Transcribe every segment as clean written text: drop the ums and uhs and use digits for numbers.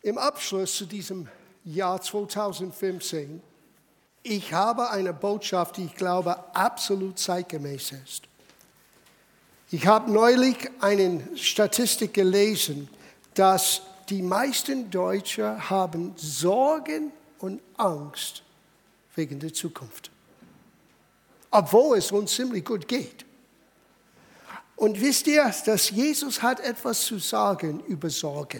Im Abschluss zu diesem Jahr 2015, ich habe eine Botschaft, die ich glaube absolut zeitgemäß ist. Ich habe neulich eine Statistik gelesen, dass die meisten Deutsche haben Sorgen und Angst wegen der Zukunft. Obwohl es uns ziemlich gut geht. Und wisst ihr, dass Jesus hat etwas zu sagen über Sorgen.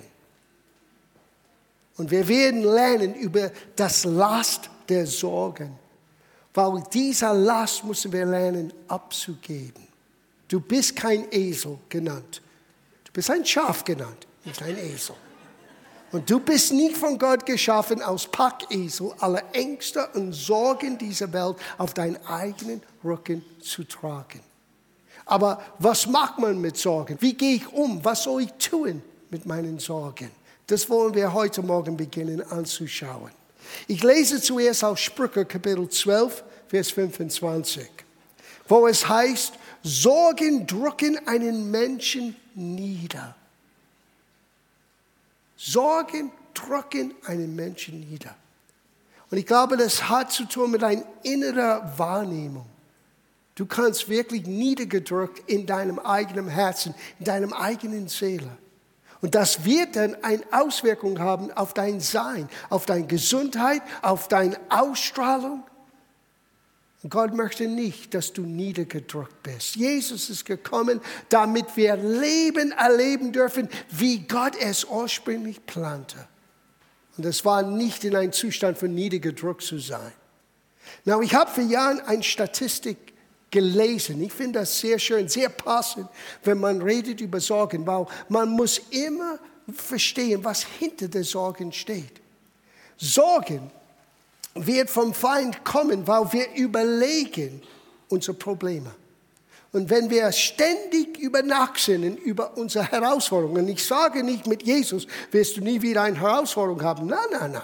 Und wir werden lernen über das Last der Sorgen. Weil dieser Last müssen wir lernen abzugeben. Du bist kein Esel genannt. Du bist ein Schaf genannt, nicht ein Esel. Und du bist nicht von Gott geschaffen, als Packesel alle Ängste und Sorgen dieser Welt auf deinen eigenen Rücken zu tragen. Aber was macht man mit Sorgen? Wie gehe ich um? Was soll ich tun mit meinen Sorgen? Das wollen wir heute Morgen beginnen anzuschauen. Ich lese zuerst aus Sprüche Kapitel 12, Vers 25, wo es heißt, Sorgen drücken einen Menschen nieder. Sorgen drücken einen Menschen nieder. Und ich glaube, das hat zu tun mit einer inneren Wahrnehmung. Du kannst wirklich niedergedrückt in deinem eigenen Herzen, in deinem eigenen Seele. Und das wird dann eine Auswirkung haben auf dein Sein, auf deine Gesundheit, auf deine Ausstrahlung. Und Gott möchte nicht, dass du niedergedrückt bist. Jesus ist gekommen, damit wir Leben erleben dürfen, wie Gott es ursprünglich plante. Und es war nicht in einem Zustand von niedergedrückt zu sein. Now, ich habe vor Jahren eine Statistik gelesen. Ich finde das sehr schön, sehr passend, wenn man redet über Sorgen, weil man muss immer verstehen, was hinter den Sorgen steht. Sorgen wird vom Feind kommen, weil wir überlegen unsere Probleme. Und wenn wir ständig nachsinnen über unsere Herausforderungen, ich sage nicht, mit Jesus wirst du nie wieder eine Herausforderung haben. Nein.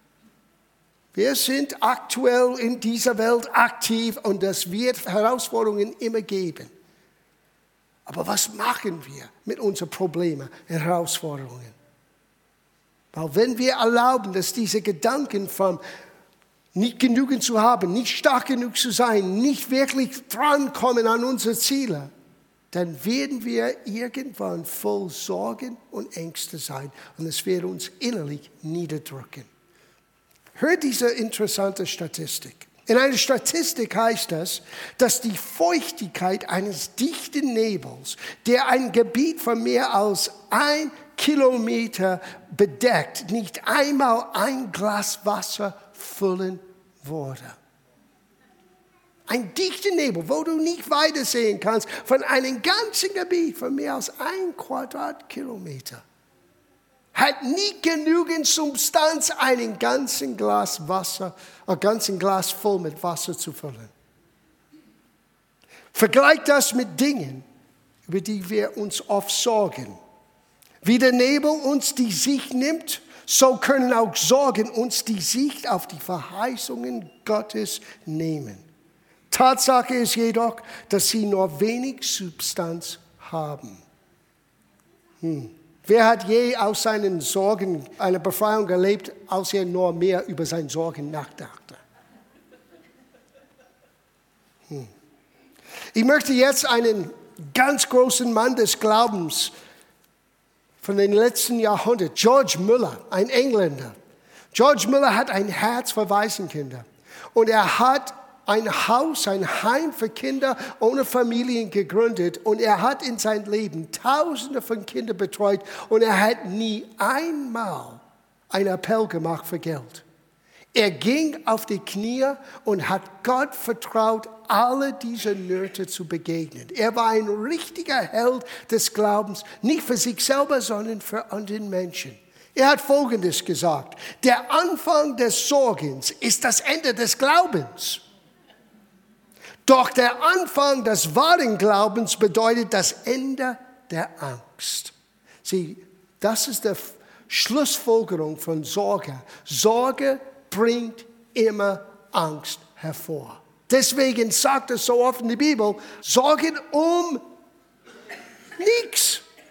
Wir sind aktuell in dieser Welt aktiv und es wird Herausforderungen immer geben. Aber was machen wir mit unseren Problemen und Herausforderungen? Weil wenn wir erlauben, dass diese Gedanken von nicht genügend zu haben, nicht stark genug zu sein, nicht wirklich drankommen an unsere Ziele, dann werden wir irgendwann voll Sorgen und Ängste sein und es wird uns innerlich niederdrücken. Hört diese interessante Statistik. In einer Statistik heißt es, dass die Feuchtigkeit eines dichten Nebels, der ein Gebiet von mehr als 1 Kilometer bedeckt, nicht einmal ein Glas Wasser füllen würde. Ein dichter Nebel, wo du nicht weiter sehen kannst, von einem ganzen Gebiet von mehr als 1 Quadratkilometer. Hat nicht genügend Substanz, einen ganzen Glas Wasser, ein ganzes Glas voll mit Wasser zu füllen. Vergleich das mit Dingen, über die wir uns oft sorgen. Wie der Nebel uns die Sicht nimmt, so können auch Sorgen uns die Sicht auf die Verheißungen Gottes nehmen. Tatsache ist jedoch, dass sie nur wenig Substanz haben. Wer hat je aus seinen Sorgen eine Befreiung erlebt, als er nur mehr über seine Sorgen nachdachte? Ich möchte jetzt einen ganz großen Mann des Glaubens von den letzten Jahrhunderten, George Muller, ein Engländer. George Muller hat ein Herz für Waisenkinder. Und er hat ein Haus, ein Heim für Kinder ohne Familien gegründet. Und er hat in seinem Leben Tausende von Kindern betreut. Und er hat nie einmal einen Appell gemacht für Geld. Er ging auf die Knie und hat Gott vertraut, alle diese Nöte zu begegnen. Er war ein richtiger Held des Glaubens, nicht für sich selber, sondern für andere Menschen. Er hat Folgendes gesagt: Der Anfang des Sorgens ist das Ende des Glaubens. Doch der Anfang des wahren Glaubens bedeutet das Ende der Angst. Sieh, das ist die Schlussfolgerung von Sorge. Sorge bringt immer Angst hervor. Deswegen sagt es so oft in der Bibel, Sorgen um nichts.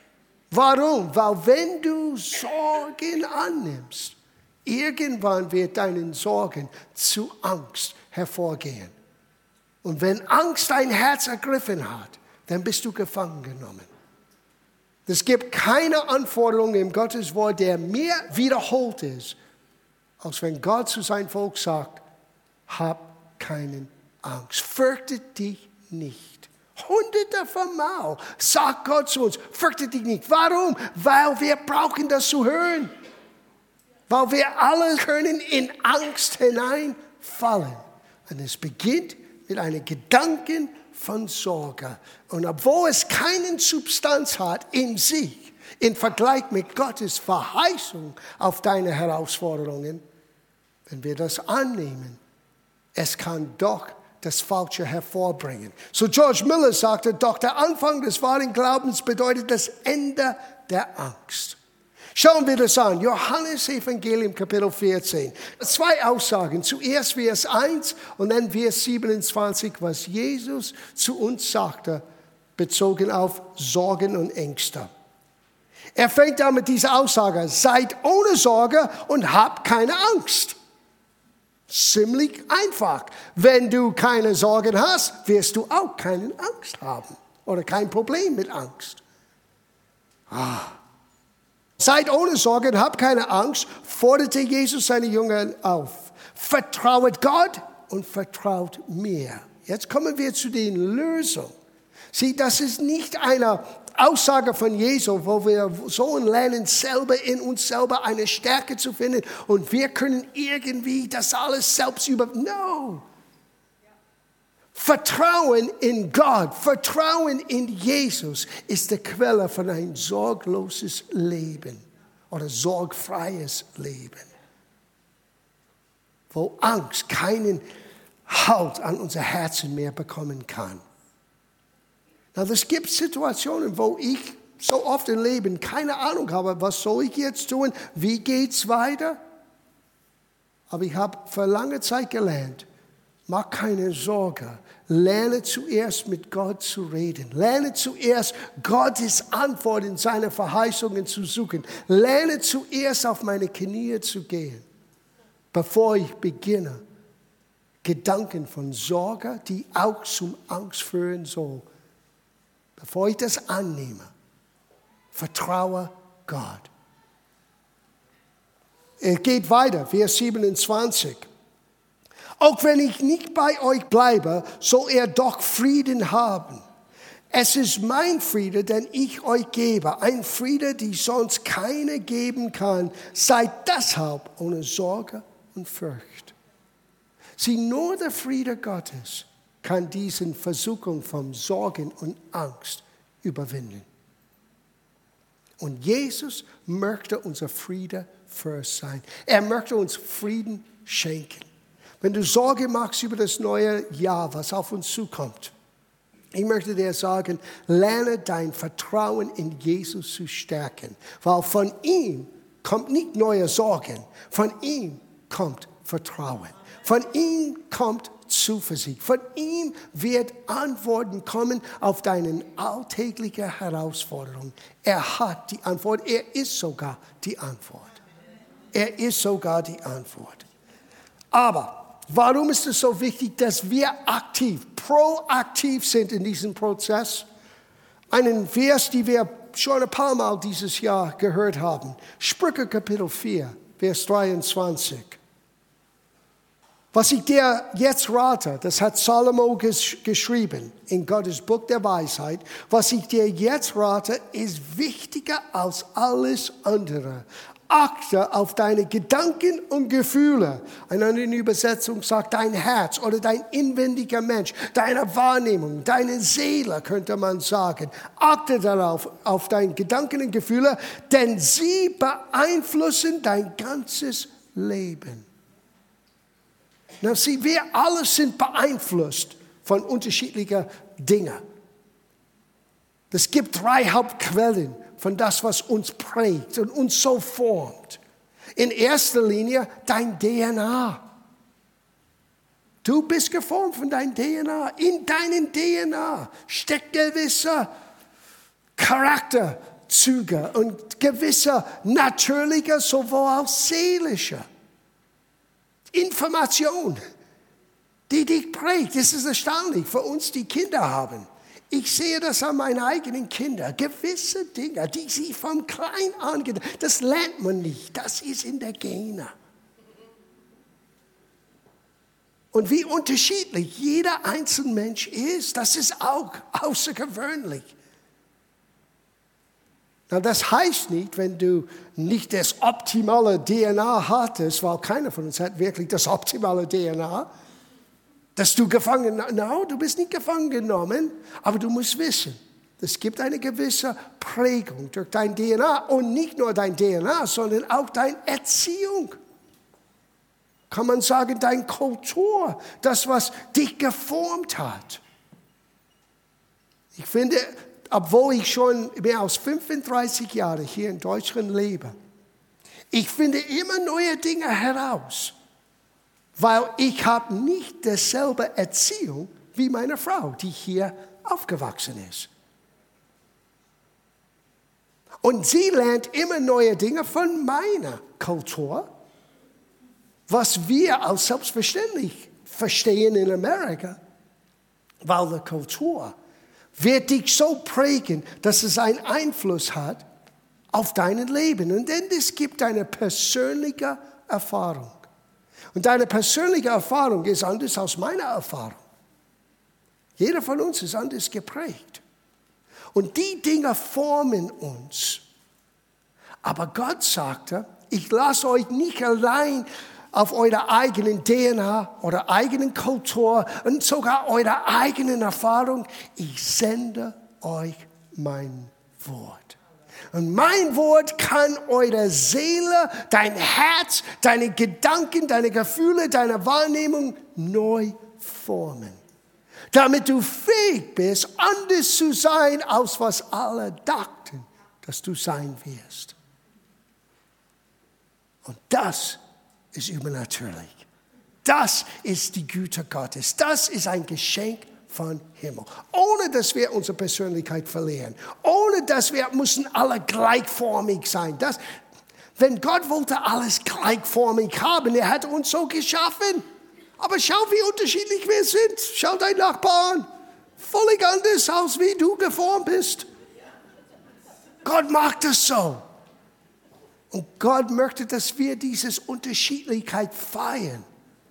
Warum? Weil wenn du Sorgen annimmst, irgendwann wird deinen Sorgen zu Angst hervorgehen. Und wenn Angst dein Herz ergriffen hat, dann bist du gefangen genommen. Es gibt keine Anforderung im Gottes Wort, der mehr wiederholt ist, als wenn Gott zu seinem Volk sagt, hab keine Angst, fürchte dich nicht. Hunderte von Mal sagt Gott zu uns, fürchte dich nicht. Warum? Weil wir brauchen das zu hören. Weil wir alle können in Angst hineinfallen. Und es beginnt mit einem Gedanken von Sorge. Und obwohl es keine Substanz hat in sich, im Vergleich mit Gottes Verheißung auf deine Herausforderungen, wenn wir das annehmen, es kann doch das Falsche hervorbringen. So George Miller sagte, doch der Anfang des wahren Glaubens bedeutet das Ende der Angst. Schauen wir das an. Johannes Evangelium Kapitel 14. 2 Aussagen. Zuerst Vers 1 und dann Vers 27, was Jesus zu uns sagte, bezogen auf Sorgen und Ängste. Er fängt an mit dieser Aussage, seid ohne Sorge und habt keine Angst. Ziemlich einfach. Wenn du keine Sorgen hast, wirst du auch keine Angst haben oder kein Problem mit Angst. Seid ohne Sorge und habt keine Angst, forderte Jesus seine Jünger auf. Vertrauet Gott und vertraut mir. Jetzt kommen wir zu den Lösungen. Sieh, das ist nicht eine Aussage von Jesus, wo wir so lernen, selber in uns selber eine Stärke zu finden und wir können irgendwie das alles selbst No. Vertrauen in Gott, Vertrauen in Jesus ist die Quelle von ein sorgloses Leben oder sorgfreies Leben, wo Angst keinen Halt an unser Herzen mehr bekommen kann. Es gibt Situationen, wo ich so oft im Leben keine Ahnung habe, was soll ich jetzt tun, wie geht's weiter? Aber ich habe für lange Zeit gelernt, mach keine Sorge, lerne zuerst mit Gott zu reden, lerne zuerst Gottes Antwort in seine Verheißungen zu suchen, lerne zuerst auf meine Knie zu gehen, bevor ich beginne, Gedanken von Sorge, die auch zum Angst führen soll. Bevor ich das annehme, vertraue Gott. Es geht weiter, Vers 27. Auch wenn ich nicht bei euch bleibe, soll er doch Frieden haben. Es ist mein Friede, den ich euch gebe. Ein Friede, den sonst keiner geben kann. Seid deshalb ohne Sorge und Furcht. Sieh, nur der Friede Gottes kann diesen Versuchung von Sorgen und Angst überwinden. Und Jesus möchte unser Friede first sein. Er möchte uns Frieden schenken. Wenn du Sorge machst über das neue Jahr, was auf uns zukommt, ich möchte dir sagen, lerne dein Vertrauen in Jesus zu stärken. Weil von ihm kommt nicht neue Sorgen, von ihm kommt Vertrauen. Von ihm kommt Zuversicht. Von ihm wird Antworten kommen auf deine alltägliche Herausforderung. Er hat die Antwort. Er ist sogar die Antwort. Er ist sogar die Antwort. Aber warum ist es so wichtig, dass wir proaktiv sind in diesem Prozess? Einen Vers, den wir schon ein paar Mal dieses Jahr gehört haben. Sprüche Kapitel 4, Vers 23. Was ich dir jetzt rate, das hat Salomo geschrieben in Gottes Buch der Weisheit. Was ich dir jetzt rate, ist wichtiger als alles andere. Achte auf deine Gedanken und Gefühle. Eine andere Übersetzung sagt dein Herz oder dein inwendiger Mensch, deine Wahrnehmung, deine Seele, könnte man sagen. Achte darauf, auf deine Gedanken und Gefühle, denn sie beeinflussen dein ganzes Leben. Na, sieh, wir alle sind beeinflusst von unterschiedlichen Dingen. Es gibt 3 Hauptquellen von das, was uns prägt und uns so formt. In erster Linie dein DNA. Du bist geformt von deinem DNA. In deinem DNA steckt gewisser Charakter, Züge und gewisse natürliche, sowohl als seelische Information, die dich prägt. Das ist erstaunlich für uns, die Kinder haben. Ich sehe das an meinen eigenen Kindern. Gewisse Dinge, die sie von klein an, das lernt man nicht. Das ist in der Gene. Und wie unterschiedlich jeder einzelne Mensch ist, das ist auch außergewöhnlich. Na, das heißt nicht, wenn du nicht das optimale DNA hattest, weil keiner von uns hat wirklich das optimale DNA, dass du du bist nicht gefangen genommen, aber du musst wissen, es gibt eine gewisse Prägung durch dein DNA und nicht nur dein DNA, sondern auch deine Erziehung. Kann man sagen, deine Kultur, das, was dich geformt hat. Ich finde, obwohl ich schon mehr als 35 Jahre hier in Deutschland lebe, ich finde immer neue Dinge heraus. Weil ich habe nicht dieselbe Erziehung wie meine Frau, die hier aufgewachsen ist. Und sie lernt immer neue Dinge von meiner Kultur, was wir als selbstverständlich verstehen in Amerika. Weil die Kultur wird dich so prägen, dass es einen Einfluss hat auf dein Leben. Und denn es gibt eine persönliche Erfahrung. Und deine persönliche Erfahrung ist anders als meine Erfahrung. Jeder von uns ist anders geprägt. Und die Dinge formen uns. Aber Gott sagte, ich lasse euch nicht allein auf eurer eigenen DNA oder eigenen Kultur und sogar eurer eigenen Erfahrung. Ich sende euch mein Wort. Und mein Wort kann eure Seele, dein Herz, deine Gedanken, deine Gefühle, deine Wahrnehmung neu formen. Damit du fähig bist, anders zu sein, als was alle dachten, dass du sein wirst. Und das ist übernatürlich. Das ist die Güte Gottes. Das ist ein Geschenk von Himmel. Ohne dass wir unsere Persönlichkeit verlieren. Ohne dass wir müssen alle gleichformig sein. Wenn Gott wollte alles gleichformig haben, er hat uns so geschaffen. Aber schau, wie unterschiedlich wir sind. Schau deinen Nachbarn. Völlig anders, als wie du geformt bist. Gott macht es so. Und Gott möchte, dass wir diese Unterschiedlichkeit feiern.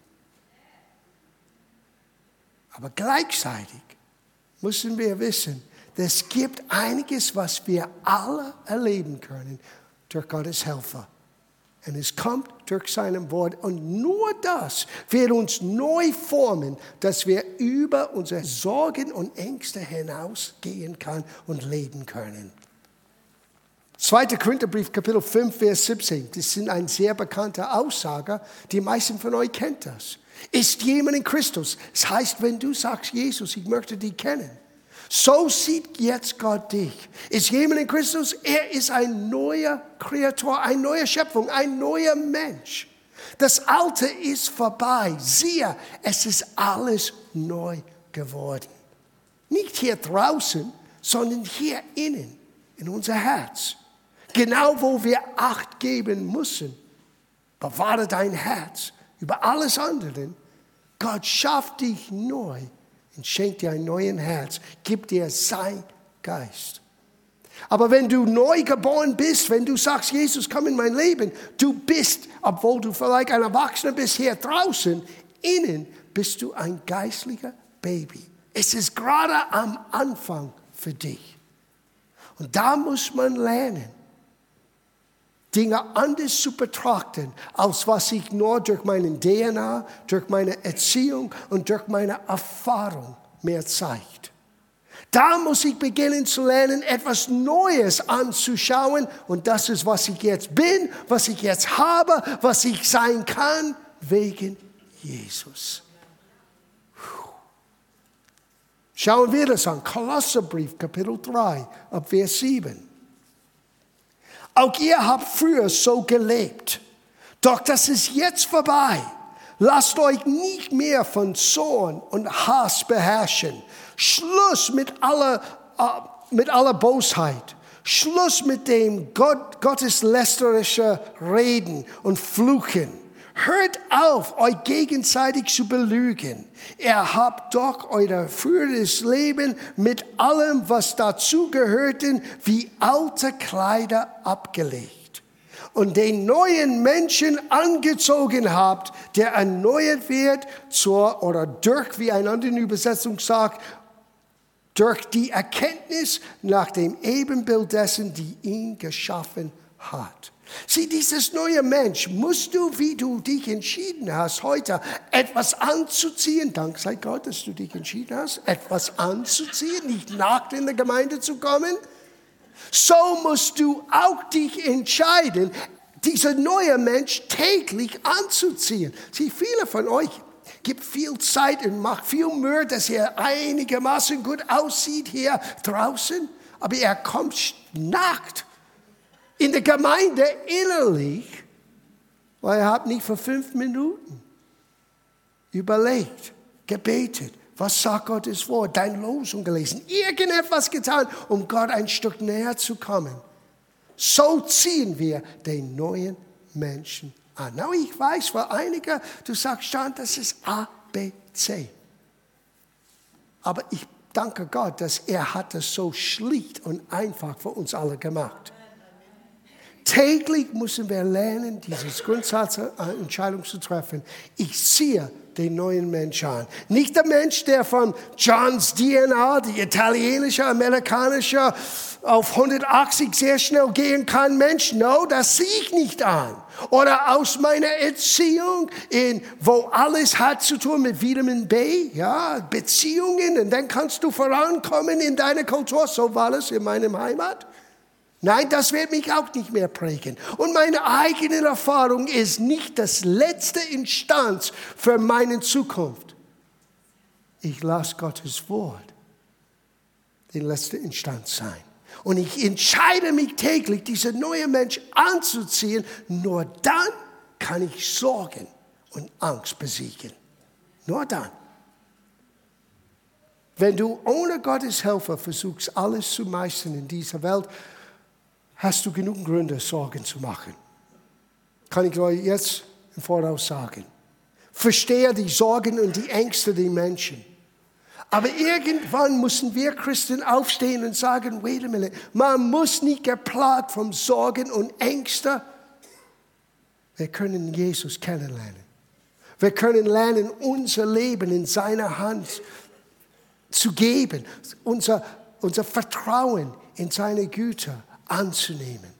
Aber gleichzeitig müssen wir wissen, es gibt einiges, was wir alle erleben können durch Gottes Hilfe. Und es kommt durch sein Wort. Und nur das wird uns neu formen, dass wir über unsere Sorgen und Ängste hinausgehen können und leben können. 2. Korintherbrief, Kapitel 5, Vers 17. Das ist eine sehr bekannte Aussage. Die meisten von euch kennen das. Ist jemand in Christus? Das heißt, wenn du sagst, Jesus, ich möchte dich kennen. So sieht jetzt Gott dich. Ist jemand in Christus? Er ist ein neuer Kreator, eine neue Schöpfung, ein neuer Mensch. Das Alte ist vorbei. Siehe, es ist alles neu geworden. Nicht hier draußen, sondern hier innen, in unser Herz. Genau wo wir Acht geben müssen. Bewahre dein Herz über alles andere. Gott schafft dich neu und schenkt dir ein neues Herz. Gibt dir sein Geist. Aber wenn du neu geboren bist, wenn du sagst, Jesus, komm in mein Leben, du bist, obwohl du vielleicht ein Erwachsener bist, hier draußen, innen bist du ein geistlicher Baby. Es ist gerade am Anfang für dich. Und da muss man lernen, Dinge anders zu betrachten, als was ich nur durch meine DNA, durch meine Erziehung und durch meine Erfahrung mir zeigt. Da muss ich beginnen zu lernen, etwas Neues anzuschauen. Und das ist, was ich jetzt bin, was ich jetzt habe, was ich sein kann, wegen Jesus. Schauen wir das an. Kolosserbrief, Kapitel 3, ab Vers 7. Auch ihr habt früher so gelebt. Doch das ist jetzt vorbei. Lasst euch nicht mehr von Zorn und Hass beherrschen. Schluss mit aller Bosheit. Schluss mit dem gotteslästerische Reden und Fluchen. Hört auf, euch gegenseitig zu belügen. Ihr habt doch euer früheres Leben mit allem, was dazugehörte, wie alte Kleider abgelegt. Und den neuen Menschen angezogen habt, der erneuert wird durch, wie eine andere Übersetzung sagt, durch die Erkenntnis nach dem Ebenbild dessen, die ihn geschaffen hat. Sieh, dieses neue Mensch, musst du, wie du dich entschieden hast, heute etwas anzuziehen, dank sei Gott, dass du dich entschieden hast, etwas anzuziehen, nicht nackt in der Gemeinde zu kommen. So musst du auch dich entscheiden, dieser neue Mensch täglich anzuziehen. Sieh, viele von euch gibt viel Zeit und macht viel Mühe, dass er einigermaßen gut aussieht hier draußen, aber er kommt nackt in der Gemeinde innerlich, weil er hat nicht für 5 Minuten überlegt, gebetet, was sagt Gottes Wort, deine Losung gelesen, irgendetwas getan, um Gott ein Stück näher zu kommen. So ziehen wir den neuen Menschen an. Na, ich weiß, für einige, du sagst schon, das ist ABC. Aber ich danke Gott, dass er hat es so schlicht und einfach für uns alle gemacht. Täglich müssen wir lernen, diese Grundsatzentscheidung zu treffen. Ich ziehe den neuen Mensch an. Nicht der Mensch, der von Johns DNA, die italienische, amerikanische, auf 180 sehr schnell gehen kann. Mensch, no, das ziehe ich nicht an. Oder aus meiner Erziehung, wo alles hat zu tun mit Vitamin B, ja, Beziehungen, und dann kannst du vorankommen in deiner Kultur. So war es in meinem Heimat. Nein, das wird mich auch nicht mehr prägen. Und meine eigene Erfahrung ist nicht das letzte Instanz für meine Zukunft. Ich lasse Gottes Wort die letzte Instanz sein. Und ich entscheide mich täglich, diesen neuen Mensch anzuziehen. Nur dann kann ich Sorgen und Angst besiegen. Nur dann. Wenn du ohne Gottes Hilfe versuchst, alles zu meistern in dieser Welt, hast du genug Gründe, Sorgen zu machen. Kann ich euch jetzt im Voraus sagen. Verstehe die Sorgen und die Ängste der Menschen. Aber irgendwann müssen wir Christen aufstehen und sagen, wait a minute, man muss nicht geplagt von Sorgen und Ängsten. Wir können Jesus kennenlernen. Wir können lernen, unser Leben in seiner Hand zu geben, unser Vertrauen in seine Güte anzunehmen.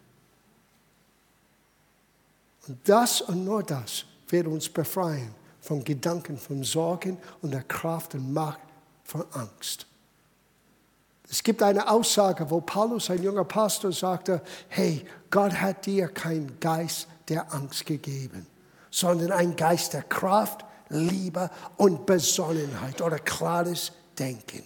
Und das und nur das wird uns befreien von Gedanken, von Sorgen und der Kraft und Macht von Angst. Es gibt eine Aussage, wo Paulus, ein junger Pastor, sagte, hey, Gott hat dir keinen Geist der Angst gegeben, sondern einen Geist der Kraft, Liebe und Besonnenheit oder klares Denken.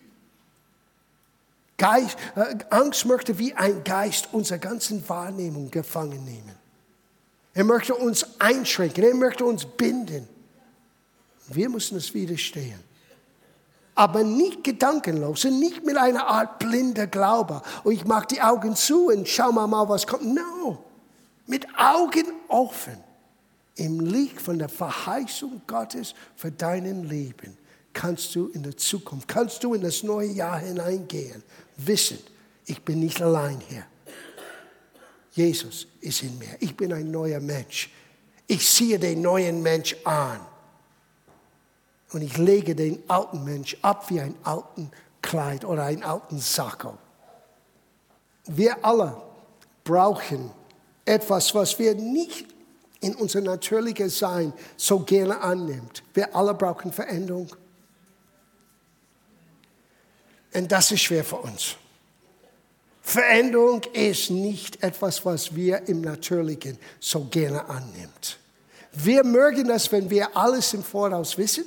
Angst möchte wie ein Geist unsere ganzen Wahrnehmung gefangen nehmen. Er möchte uns einschränken, er möchte uns binden. Wir müssen es widerstehen. Aber nicht gedankenlos und nicht mit einer Art blinder Glaube. Und ich mache die Augen zu und schau mal, was kommt. No, mit Augen offen. Im Licht von der Verheißung Gottes für dein Leben kannst du in der Zukunft, kannst du in das neue Jahr hineingehen. Wissend, ich bin nicht allein hier. Jesus ist in mir. Ich bin ein neuer Mensch. Ich ziehe den neuen Mensch an. Und ich lege den alten Mensch ab wie ein alten Kleid oder einen alten Sakko. Wir alle brauchen etwas, was wir nicht in unser natürliches Sein so gerne annimmt. Wir alle brauchen Veränderung. Und das ist schwer für uns. Veränderung ist nicht etwas, was wir im Natürlichen so gerne annimmt. Wir mögen das, wenn wir alles im Voraus wissen.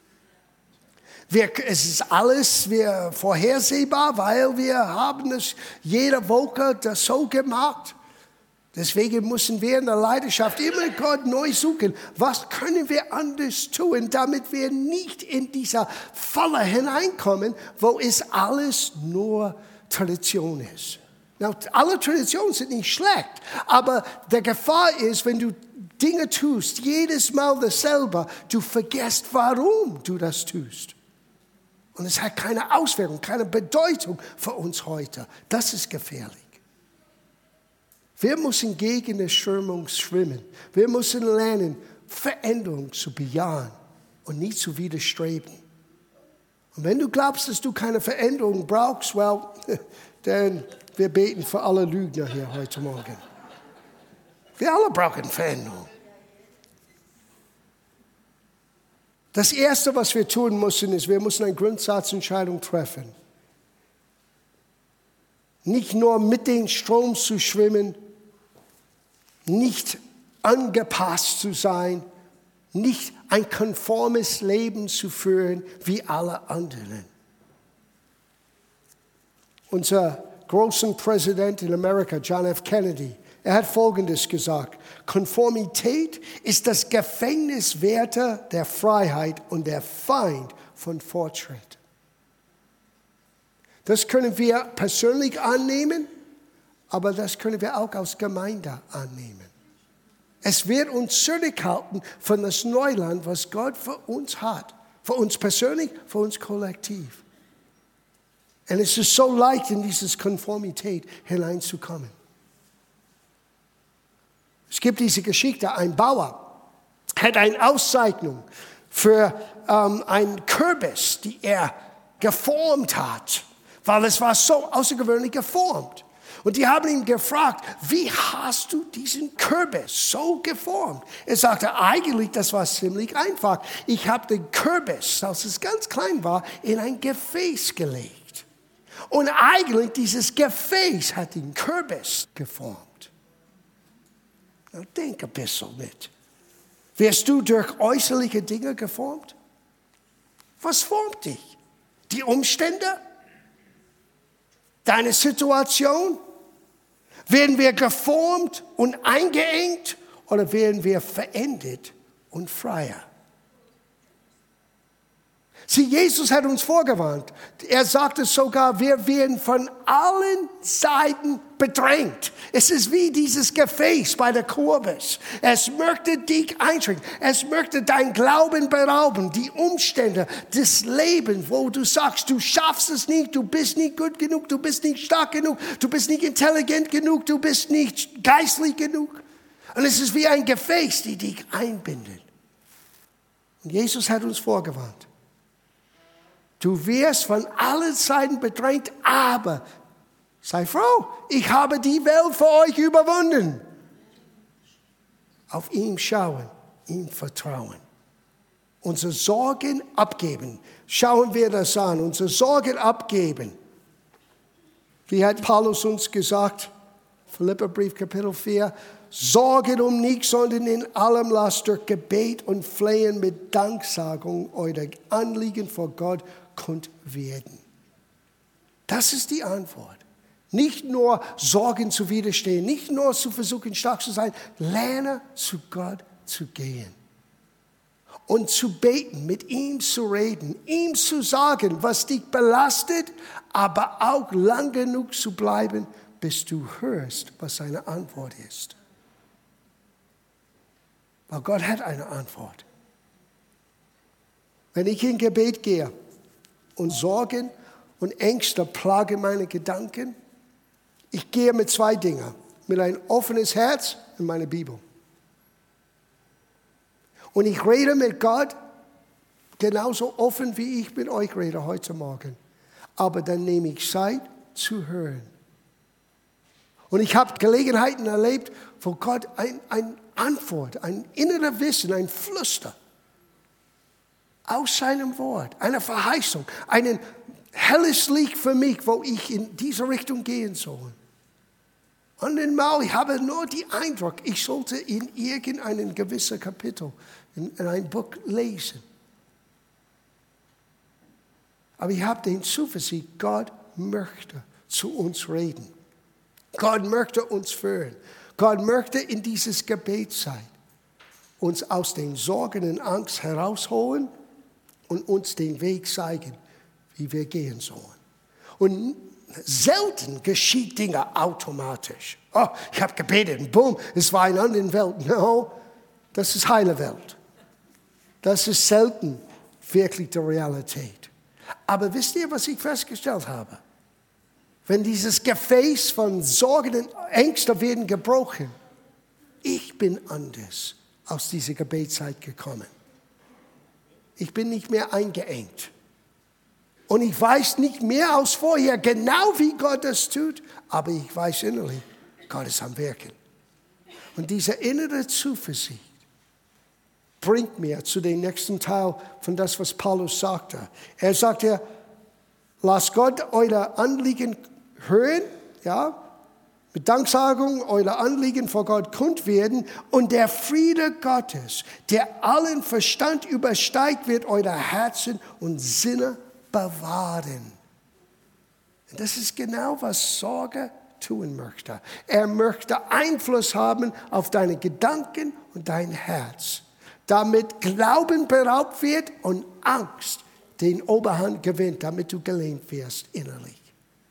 Es ist alles vorhersehbar, weil wir haben es jede Woche das so gemacht. Deswegen müssen wir in der Leidenschaft immer Gott neu suchen. Was können wir anders tun, damit wir nicht in dieser Falle hineinkommen, wo es alles nur Tradition ist. Alle Traditionen sind nicht schlecht, aber der Gefahr ist, wenn du Dinge tust, jedes Mal dasselbe, du vergisst, warum du das tust. Und es hat keine Auswirkung, keine Bedeutung für uns heute. Das ist gefährlich. Wir müssen gegen die Strömung schwimmen. Wir müssen lernen, Veränderung zu bejahen und nicht zu widerstreben. Und wenn du glaubst, dass du keine Veränderung brauchst, dann wir beten für alle Lügner hier heute Morgen. Wir alle brauchen Veränderung. Das Erste, was wir tun müssen, ist, wir müssen eine Grundsatzentscheidung treffen. Nicht nur mit dem Strom zu schwimmen, nicht angepasst zu sein, nicht ein konformes Leben zu führen wie alle anderen. Unser großer Präsident in Amerika, John F. Kennedy, er hat Folgendes gesagt: Konformität ist das Gefängniswärter der Freiheit und der Feind von Fortschritt. Das können wir persönlich annehmen, aber das können wir auch als Gemeinde annehmen. Es wird uns zurückhalten von das Neuland, was Gott für uns hat. Für uns persönlich, für uns kollektiv. Und es ist so leicht, in diese Konformität hineinzukommen. Es gibt diese Geschichte, ein Bauer hat eine Auszeichnung für einen Kürbis, die er geformt hat, weil es war so außergewöhnlich geformt. Und die haben ihn gefragt, wie hast du diesen Kürbis so geformt? Er sagte, eigentlich, das war ziemlich einfach. Ich habe den Kürbis, als es ganz klein war, in ein Gefäß gelegt. Und eigentlich, dieses Gefäß hat den Kürbis geformt. Na, denk ein bisschen mit. Wirst du durch äußerliche Dinge geformt? Was formt dich? Die Umstände? Deine Situation? Werden wir geformt und eingeengt oder werden wir verendet und freier? Sieh, Jesus hat uns vorgewarnt. Er sagte sogar, wir werden von allen Seiten bedrängt. Es ist wie dieses Gefäß bei der Kürbis. Es möchte dich einschränken. Es möchte dein Glauben berauben. Die Umstände des Lebens, wo du sagst, du schaffst es nicht, du bist nicht gut genug, du bist nicht stark genug, du bist nicht intelligent genug, du bist nicht geistlich genug. Und es ist wie ein Gefäß, die dich einbindet. Und Jesus hat uns vorgewarnt. Du wirst von allen Seiten bedrängt, aber sei froh, ich habe die Welt für euch überwunden. Auf ihn schauen, ihm vertrauen. Unsere Sorgen abgeben. Schauen wir das an, unsere Sorgen abgeben. Wie hat Paulus uns gesagt, Philipperbrief Kapitel 4, Sorget um nichts, sondern in allem lasst durch Gebet und Flehen mit Danksagung eure Anliegen vor Gott kund werden. Das ist die Antwort. Nicht nur Sorgen zu widerstehen, nicht nur zu versuchen, stark zu sein. Lerne zu Gott zu gehen und zu beten, mit ihm zu reden, ihm zu sagen, was dich belastet, aber auch lang genug zu bleiben, bis du hörst, was seine Antwort ist. Weil Gott hat eine Antwort. Wenn ich in Gebet gehe und Sorgen und Ängste plagen meine Gedanken, ich gehe mit zwei Dingen. Mit ein offenes Herz und meine Bibel. Und ich rede mit Gott genauso offen, wie ich mit euch rede heute Morgen. Aber dann nehme ich Zeit zu hören. Und ich habe Gelegenheiten erlebt, wo Gott eine Antwort, ein innerer Wissen, ein Flüster aus seinem Wort, eine Verheißung, ein helles Licht für mich, wo ich in diese Richtung gehen soll. Und einmal, ich habe nur den Eindruck, ich sollte in irgendeinem gewissen Kapitel in ein Buch lesen. Aber ich habe den Zuversicht, Gott möchte zu uns reden. Gott möchte uns führen. Gott möchte in dieses Gebetszeit uns aus den Sorgen und Angst herausholen und uns den Weg zeigen, wie wir gehen sollen. Und Selten geschieht Dinge automatisch. Oh, ich habe gebetet und boom, es war eine andere Welt. No, das ist heile Welt. Das ist selten wirklich die Realität. Aber wisst ihr, was ich festgestellt habe? Wenn dieses Gefäß von Sorgen und Ängsten werden gebrochen, ich bin anders aus dieser Gebetszeit gekommen. Ich bin nicht mehr eingeengt. Und ich weiß nicht mehr als vorher genau, wie Gott das tut, aber ich weiß innerlich, Gott ist am Wirken. Und diese innere Zuversicht bringt mir zu dem nächsten Teil von das, was Paulus sagte. Er sagte, lasst Gott eure Anliegen hören, ja, mit Danksagung eure Anliegen vor Gott kund werden und der Friede Gottes, der allen Verstand übersteigt, wird eure Herzen und Sinne bewahren. Und das ist genau, was Sorge tun möchte. Er möchte Einfluss haben auf deine Gedanken und dein Herz, damit Glauben beraubt wird und Angst den Oberhand gewinnt, damit du gelähmt wirst innerlich.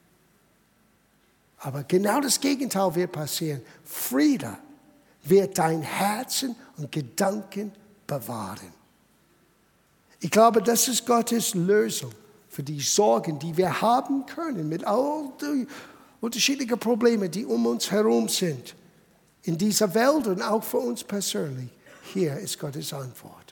Aber genau das Gegenteil wird passieren. Friede wird dein Herzen und Gedanken bewahren. Ich glaube, das ist Gottes Lösung für die Sorgen, die wir haben können, mit all den unterschiedlichen Problemen, die um uns herum sind, in dieser Welt und auch für uns persönlich. Hier ist Gottes Antwort.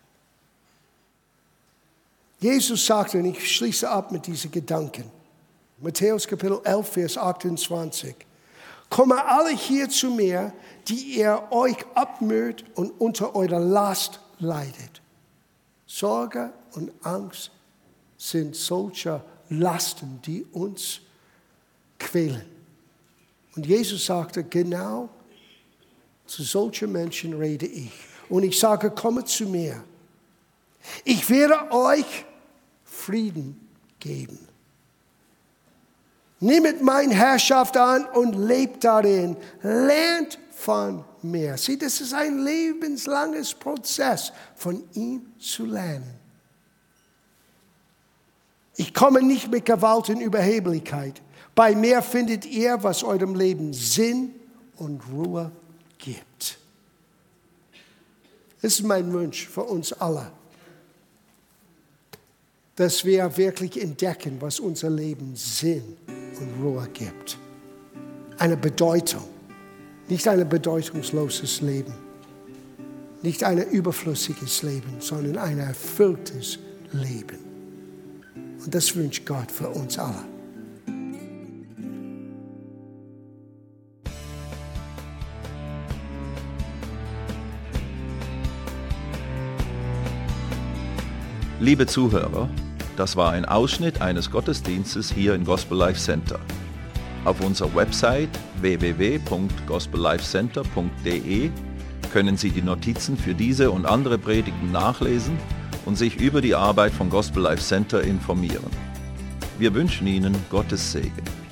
Jesus sagte, und ich schließe ab mit diesen Gedanken, Matthäus Kapitel 11, Vers 28, komme alle hier zu mir, die ihr euch abmüht und unter eurer Last leidet. Sorge und Angst sind solche Lasten, die uns quälen. Und Jesus sagte, genau zu solchen Menschen rede ich. Und ich sage, komme zu mir. Ich werde euch Frieden geben. Nehmt meine Herrschaft an und lebt darin. Lernt von mir. Sieh, das ist ein lebenslanges Prozess, von ihm zu lernen. Ich komme nicht mit Gewalt und Überheblichkeit. Bei mir findet ihr, was eurem Leben Sinn und Ruhe gibt. Das ist mein Wunsch für uns alle, dass wir wirklich entdecken, was unser Leben Sinn und Ruhe gibt. Eine Bedeutung, nicht ein bedeutungsloses Leben, nicht ein überflüssiges Leben, sondern ein erfülltes Leben. Und das wünscht Gott für uns alle. Liebe Zuhörer, das war ein Ausschnitt eines Gottesdienstes hier im Gospel Life Center. Auf unserer Website www.gospellifecenter.de können Sie die Notizen für diese und andere Predigten nachlesen und sich über die Arbeit von Gospel Life Center informieren. Wir wünschen Ihnen Gottes Segen.